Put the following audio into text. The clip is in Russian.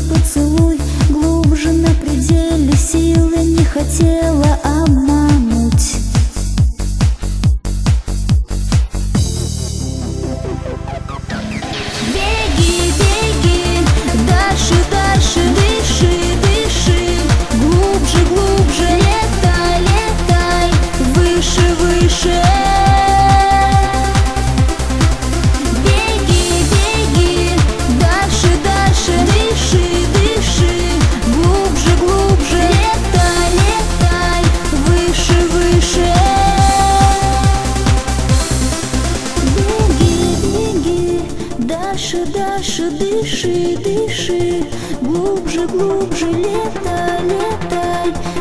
поцелуй глубже на пределе силы, не хотела обмануть. Беги, беги, дальше, дальше, дыши, дыши, глубже, глубже, летай, летай, выше, выше. Беги, беги, дальше, дальше, дыши, дыши, глубже, глубже, летай, летай, выше, выше. Беги, беги, дальше, дальше, дыши, дыши, глубже, глубже, летай, летай,